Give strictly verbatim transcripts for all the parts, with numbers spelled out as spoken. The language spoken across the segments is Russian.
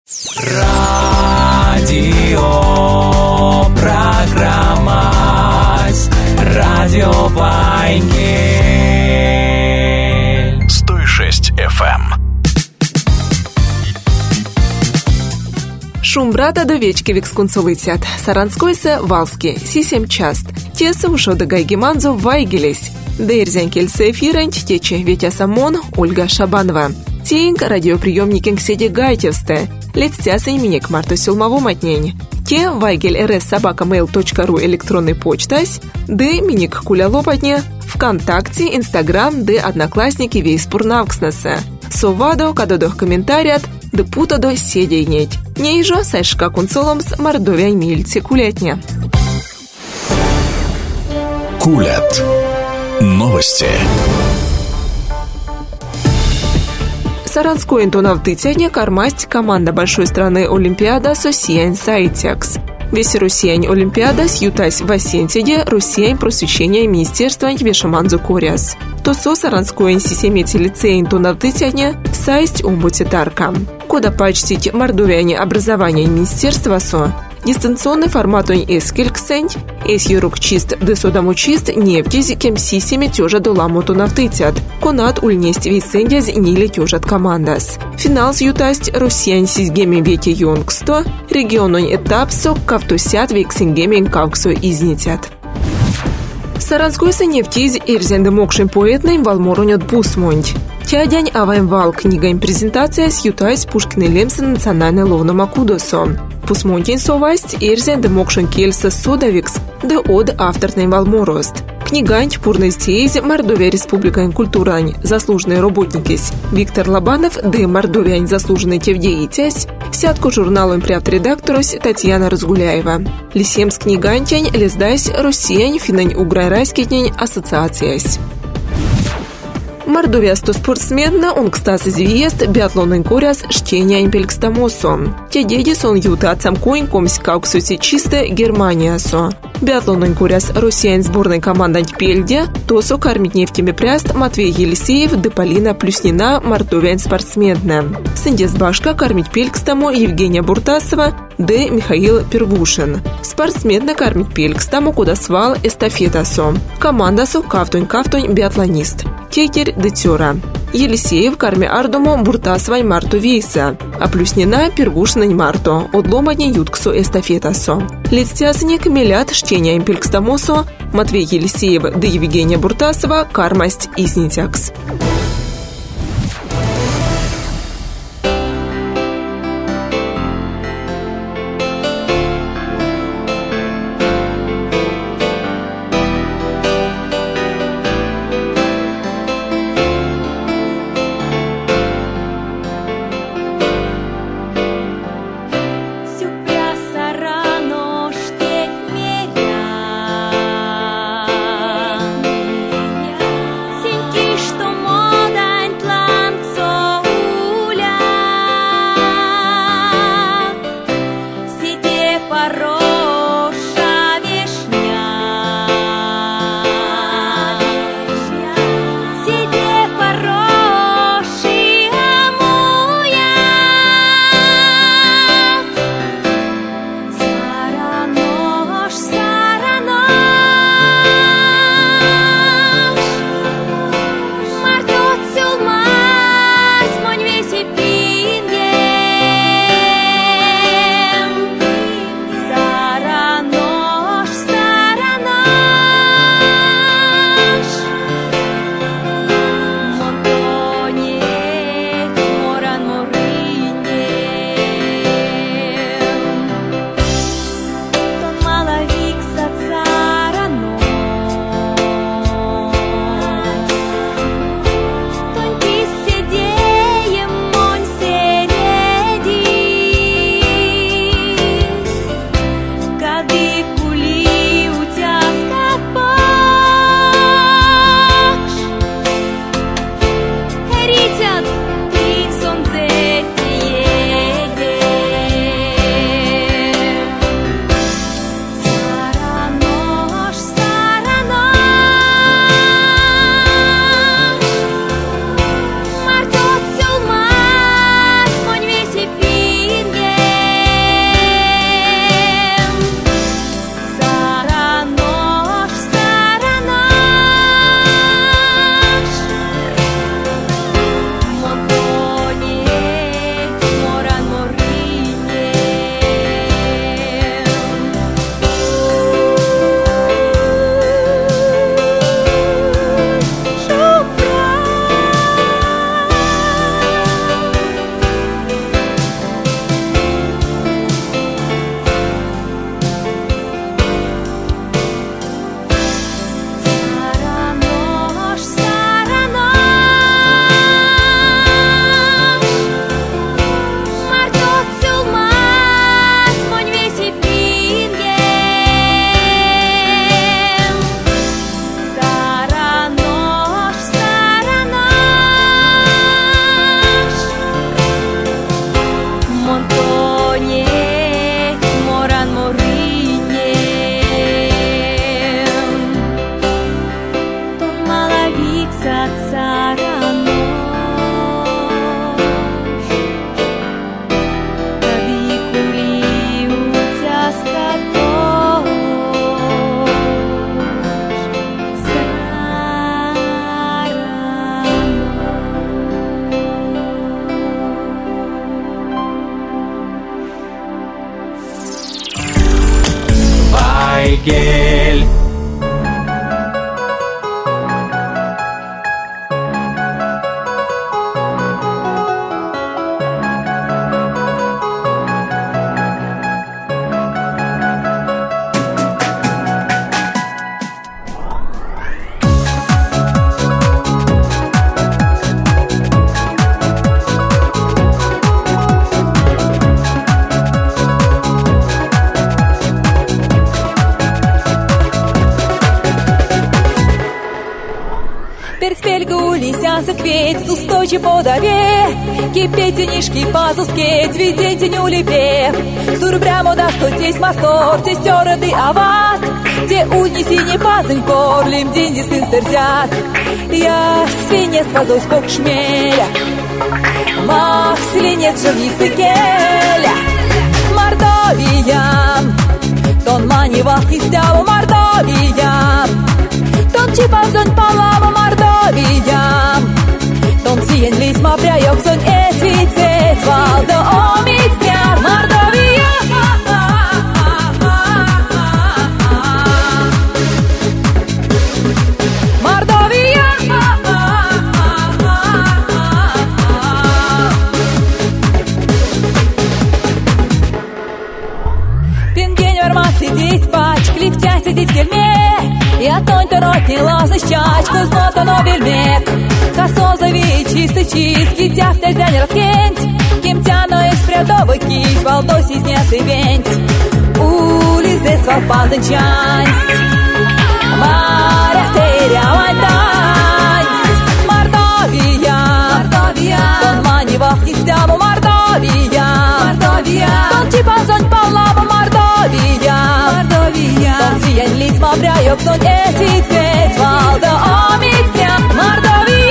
Радио программа Радио Вайнгель сто шесть эф эм. Шум брата до вечки викскунцу летят. Саранскойся валски, сисем част. Теса ушо до гайгиманзу вайгелись. Дейрзянкельсы эфирент тече Ветя Самон, Ольга Шабанова. Тейнг радиоприемникинг седи гайтевсте. Летстяс именик Марту Силмову матнень. Те вайгель рс собака мейл точка ру электронный почтась. Ды миник куля лопатне. ВКонтакте, Инстаграм, ды Одноклассники вейспур навкснеса. Совадо, кадодох комментарият, ды путадо седейнеть. Нейжо сайшка кунцоломс мордовяй мильцы кулятня. Кулят. Новости. Саранской интонав тытяне кармасть команда большой страны Олимпиада Сосиянь Сайтекс. Весь Русиянь Олимпиада сьютась в Асентиде Русиянь просвещения Министерства Вешаманзу Коряс. То со Саранской системете лицей интонав тытяне сайсть умбутитарка. Куда почтить мордовяне образования Министерства со. Дистанционный формат он эскельксень, эс юрук чист десодаму чист нефтиз кем сисеми тёжа доламуту навтытят. Конат ульнесть висендяз нили тёжат командас. Финал сьютасть Русиянь сизгеми веки юнгсто, региононь этапсо кавтусят виксингеми кавксо изнитят. Саранскойся нефтиз ирзенды мокшим поэтным валморонят бусмонть. Тядянь аваем вал книгам презентация сьютась Пушкин и Лемса национальной ловном акудосо. Пусмонтин совасть ирзенды мокшин кельса содавикс, да од авторный валморост. Книганч пурный стейз Мордовия Республика культурань заслуженные работникис Виктор Лобанов, да Мордовия заслуженный тевдеитясь, сятку журналом приавторедакторось Татьяна Разгуляева. Лисемс книгантянь лездась Русиянь финань уграйрайскитнянь ассоциациясь. Мордовия сто спортсменна, он кстати звезд, биатлонный коряс, штения импелькстамосо. Те деди сон юта отцам коин комсь кауксуси чисто Германия со. Биатлонный коряс россиян сборной команда Пельде, тосо кормит нефтями пряст Матвей Елисеев, де Полина Плюснина, мордовян спортсменна. Сындес башка кормит пелькстамо Евгения Буртасова, де Михаил Первушин. Спортсменна кормит пелькстамо куда свал эстафета со. Команда со кавтонь-кавтонь биатлонист. Текерь Детюра. Елисеев карме ардому Буртасвай Марту Вейса, а Плюснина Первушинань Марто, отломадне ютксо эстафетасо. Летстясне камелят штения импелькстамосо, Матвей Елисеев да Евгения Буртасова кармасть изнитякс. Что Вайгель. Закветь, устойчив подаве, кипетенишки пазускеть, видите не улепе. Сурбрямо да стотесь мастор, те стероды ават, те унеси не пазынькор, лим деньги сын стердят. Я свинец позой скок шмеля, мах свинец живницы келя. Мордовия, тон мани вахти стяву Мордовия, тон чипазон палава Мордовия. Ton zien lis ma brajok son esvicet valda omit mjar Mordovia. Mordovia. Пинген вермат сидеть пач, клифтять сидеть кельме. Я тонь торотни лазы щач, кузнота новельмек. Косозові чисти чистки, тяфтя зянь раскенть, кимтяно из прядовый кись, волдоси снесы венть. Улизе свал пазанчансть, моря теря вантансть. Мордовия, Мордовия, тон мани вахти стяву Мордовия, Мордовия, тон чипазонь палава Мордовия, Мордовия, тон сиянь лис мавряёк сон эсвицет валда омитня Мордовия.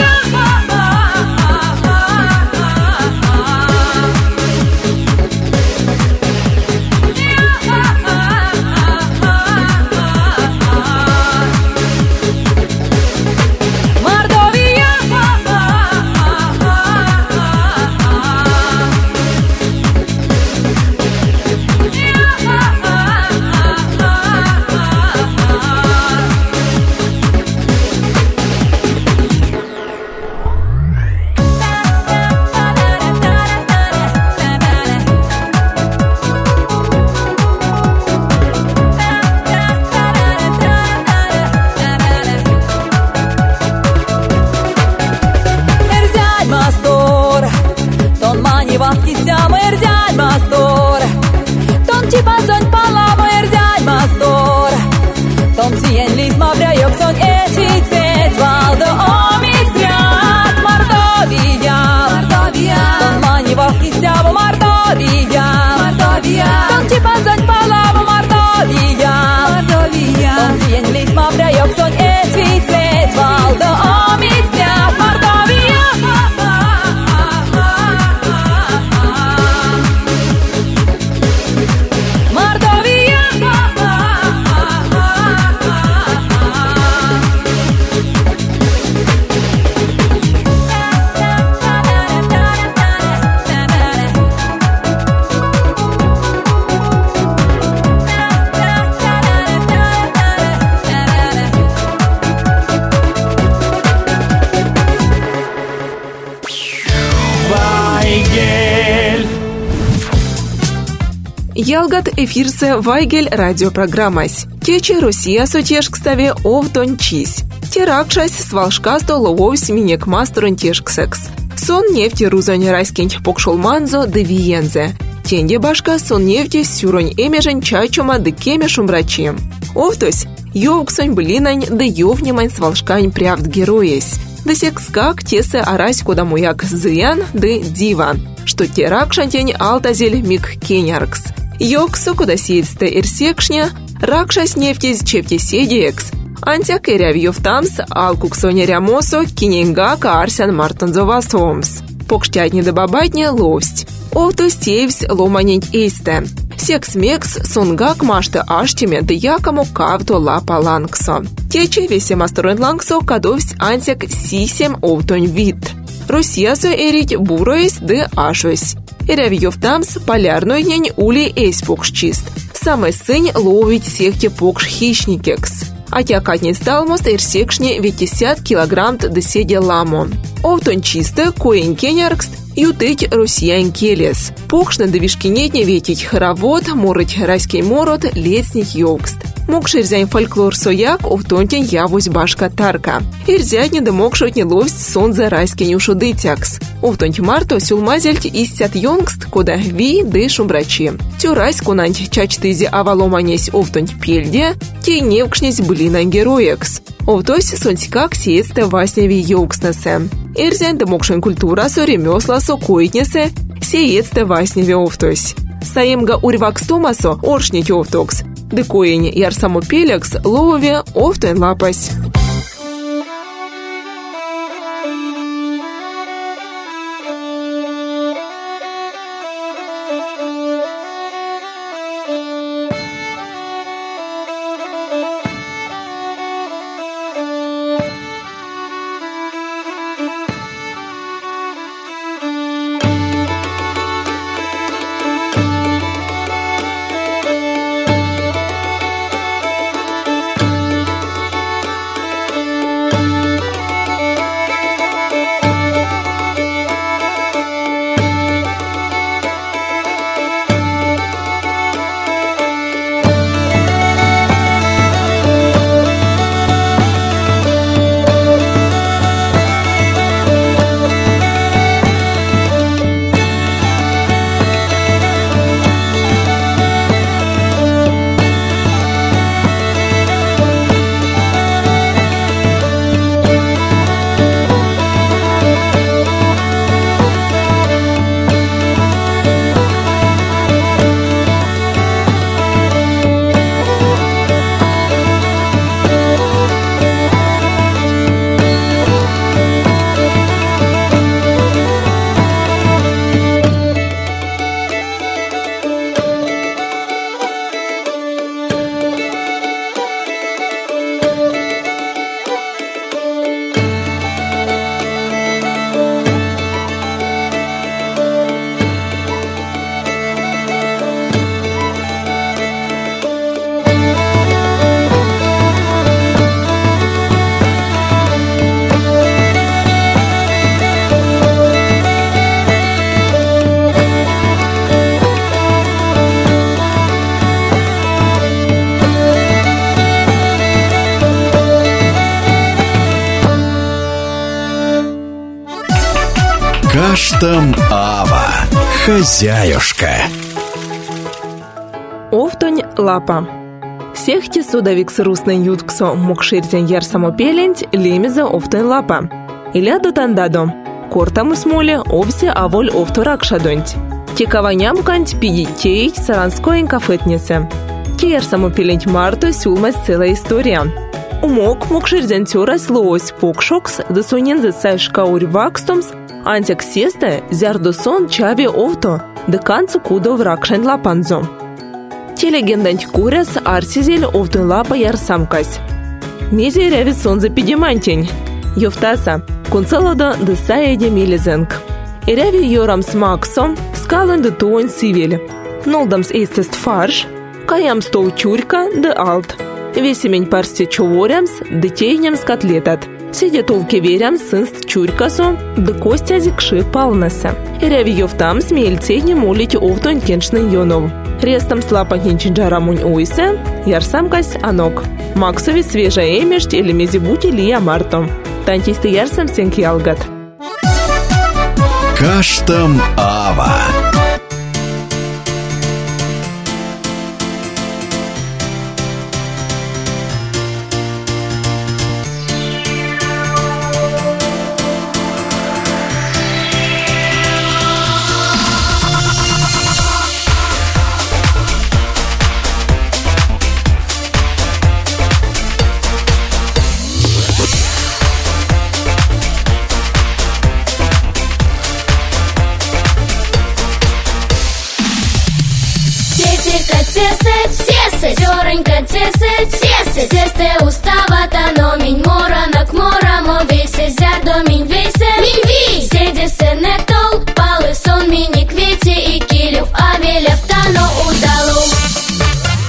Ялгат эфирсе Вайгель радиопрограммась. Кече Россия сотешкставе овтончись. Теракшась свалшка столововсь минек мастерон тешксекс. Сон нефти рузонь райскинь покшолманзо де виензе. Тенде башка сон нефти сюронь эмежен чачума де кемешум рачим. Овтось йовксонь блинань де йовнимань свалшкань прявд героесь. Да секскак тесе арась кодамуяк зыян де диван. Что теракшантень алтазель мик кеняркс. Йоксу куда сеется ирсекшня, ракшас нефтез чептеседиекс. Антяк эрявьев тамс, алкуксоня рямосо, киненга каарсян мартанзовасомс. Покштятни да бабатни ловсть. Овто стейвс ломанень эйсте. Секс-мекс сунгак машта аштиме да якому кавто лапа лангсо. Тече весе масторон лангсо кадовсь антяк сисем овтонь вид. Россиясо эрить буроис да ашось. Эрявьев тамс полярной нень ули эйс покшчист. Самый сынь ловить сехте покш хищникекс. А тякатний сталмост ирсекшни пятьдесят килограмм доседя ламо. Овтон чисто коень кеняркст ютыть россиян келес. Покшна довишкинетне ветить хоровод, морыть райский мород, лецник йогст. Мокширзян фольклор сояк овтонтень явусь башка тарка. Ирзятне да мокшотне ловсть сон за райский нюшудытякс. Овтонть марто сюлмазельть истят йонгст, кода ви ды шумбрачи. Тю райс конанть чачтызи аваломанесь овтонть пельде, те невкшнесь былинан героекс. Овтось сонтикак сеецте васневи йогстнесе. Ирзян да мокшен культура со ремесла со койтнесе, сеецте васневи овтось. Саемга урвак стомасо оршнить овтокс. Декоень ярсамо пелекс ловове овтен лапась. Каштам Ава. Хозяюшка. Овтонь лапа. Сехти судовикс русный ютксо мокширзен ярсамо пеленть лемезе овтонь лапа. Иля дотандадо. Кортаму смоле овсе аволь овторак шадонть. Текаваням канть пидитеить саранскоин кафетнесе. Ки ярсамо пеленть марто сюлмас целая история. Умок мокширзен тёрась лоось покшокс досунензе сайшка урвакстомс антек сесте зярдосон чави овто деканцу кудо вракшен лапанзо. Телегендант куряс арсизель овтун лапа ярсамкась. Мези ревит сон за пидимантень. Йофтаса кунцелодо десаеде милизенк. И реви йорам с максом скален де туон сивель. Нолдамс эйстест фарш, каям стол чурька де алт. Весемень парсте човорямс детейнямс котлетат. Сидя толке верям сынст чурькасо, да костязи кши палнаса. И реви йофтам смельцейне молить овтон кеншнын йонов. Рестом слапаньен чинджарамунь уйсе, ярсамкась анок. Максови свежая эмешт или мезибути лия марто. Тантисты ярсам сенки алгат. Каштам Ава. Зёренька тесет, тесет, тесте уставата, но минь моранак морамо весе, зярдо минь весе, минь ви, седе се не тол, палы сон мини квити и килюв, а велев тано удалу.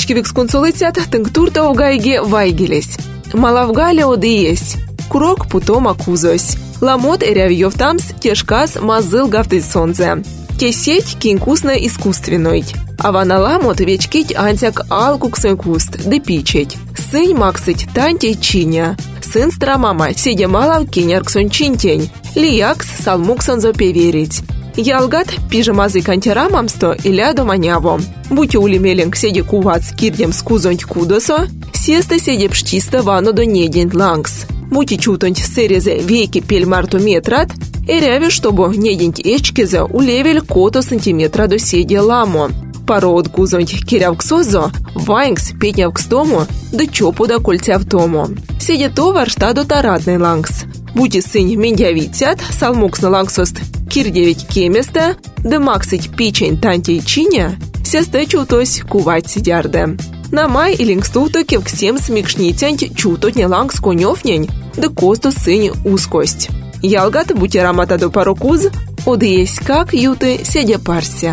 Вичкивикс консолицят тынктурта огайге вайгелес. Малавгале одеес. Курок путом акузось. Ламот эрявьёвтамс тешкас мазыл гафтысонзе. Кесеть кинкусно искусственной. Авана ламот вечкить антяк алкуксой куст, депичеть. Сын максыть танти чиня. Сын страмама седя мала кинярксон чинтень. Лиякс салмуксонзо перерить. Ялгат пижамазы кантерамамсто иля доманяво. Будь улимелен седи кувац кирдем скузонть кудосо, сеста седи пштиста вано до недень лангс. Будь чутонть серезе веки пельмарту метрат, эряви, чтобы недень эчкезе улевель кото сантиметра до седи ламо. Парод кузонть кирявксозо, вайнгс петнявкстому, да чопу до кольця в тому. Седи товар шта до таратный лангс. Будь сынь мендявитят, салмукс на лангсост кирдевить кеместа, да максить печень танти чиня, сесте чутось кувать сидярде. На май и лингстуто кевксем смекшнитянь чутот не лангс конёвнень, да косту сынь узкость. Ялгат бутерамата до парокуз, одеесь как юты седя парся.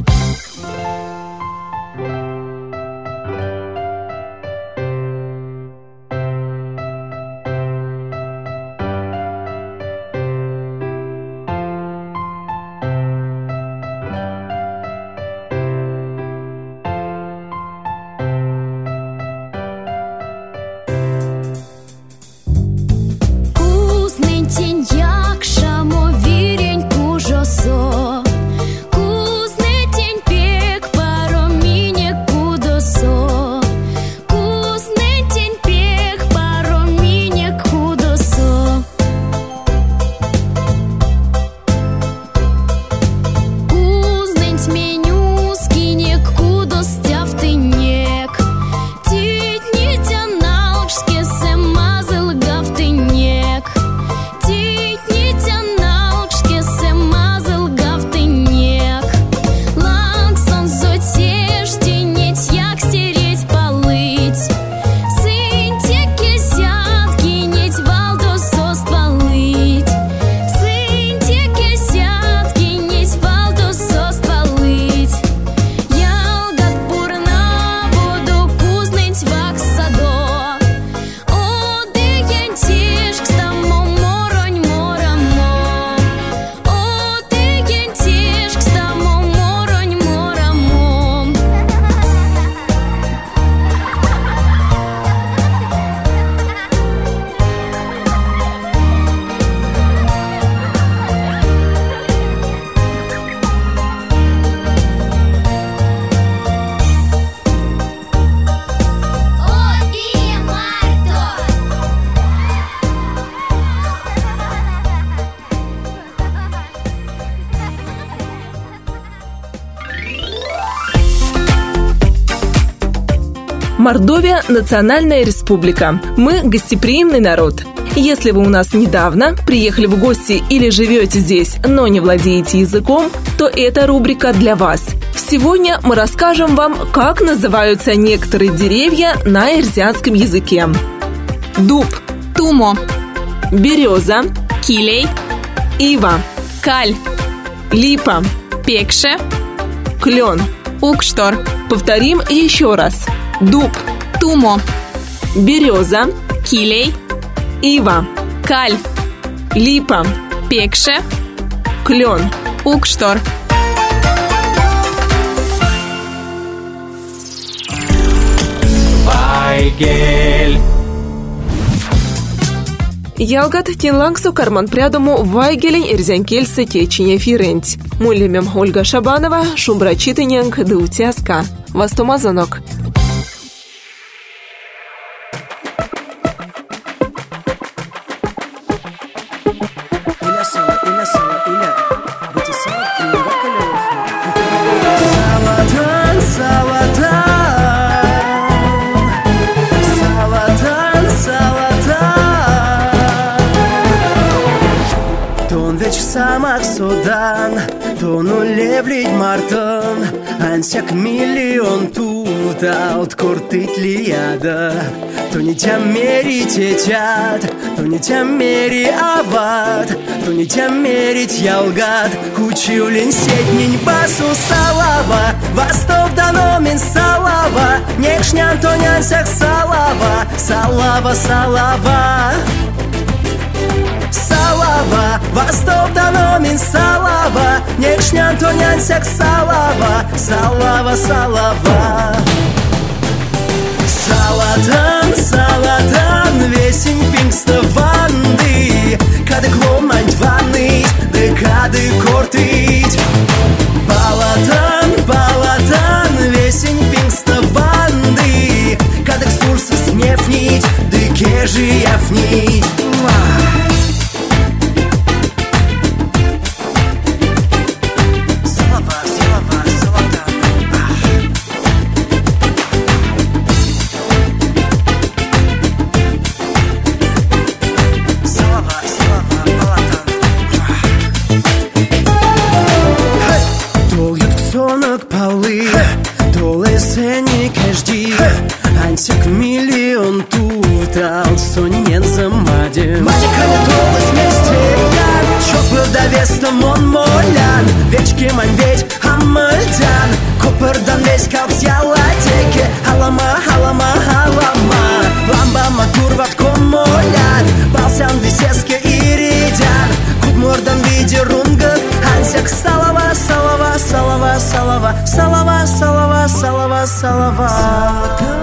Мордовия – национальная республика. Мы – гостеприимный народ. Если вы у нас недавно приехали в гости или живете здесь, но не владеете языком, то эта рубрика для вас. Сегодня мы расскажем вам, как называются некоторые деревья на эрзянском языке. Дуб, тумо, береза, килей, ива, каль, липа, пекше, клен, укштор. Повторим еще раз. Дуб, тумо, береза, килей, ива, каль, липа, пекше, клен, укштор. Вайгель. Ялгат тинлангсу карман прядому вайгелень эрзянкельсы течине фиренть. Мулемем Ольга Шабанова, шумбра читаньянг даутяска. Вастомазонок. Самак содан, тону левлить мартон, ансяк миллион тута от кортит лияда, то не тя мерите тят, то не тем мери ават, то не тем мерить ялгат. Кучулин сетнень басу салава, восток дано мин салава, нешнян то нянсях салава, салава, салава. Салава, восток дано мин салава, нешнян то нянсях салава, салава, салава. Салатан, салатан, весень пингста ванды, кады гломань ванны, да кады кортыть. Балатан, балатан, весень пингста ванды, кады ксурсы снефнить, да кежи яфнить. Ансик миллион тут, сонен замадим. Мадика не толась вместе, чопы довесом он молян. Вечки мань ведь хамальтян, копырдан весь как зялатеки. Халама, халама, халама, ламба матурват комолян. Балсян висеске иридян, кудмурдан виде рунгат. Ансик салава, салава, салава, салава, салава, салава, салава, салава.